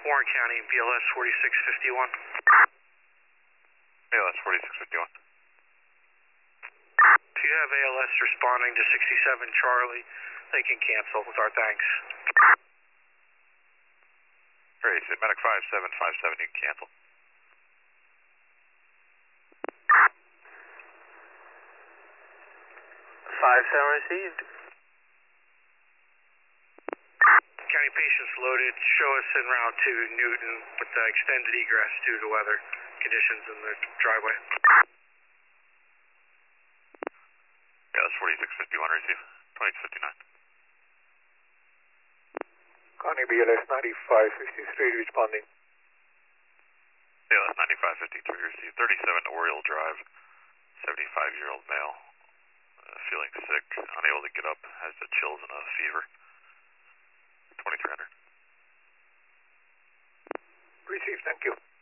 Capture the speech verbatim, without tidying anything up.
Warren County, B L S forty-six fifty-one. B L S forty-six fifty-one. If you have A L S responding to sixty-seven Charlie, they can cancel with our thanks. Great, so medic five seven five seven, you can cancel. five seven received. County patients loaded. Show us en route to Newton with the extended egress due to weather conditions in the driveway. Yeah, that's forty-six fifty-one, receive. twenty-two fifty-nine. County B L S ninety-five fifty-three responding. B L S ninety-five fifty-three, receive. thirty-seven Oriole Drive, seventy-five-year-old male. Uh, feeling sick, unable to get up, has the chills and a fever. twenty-three hundred. Receive, thank you.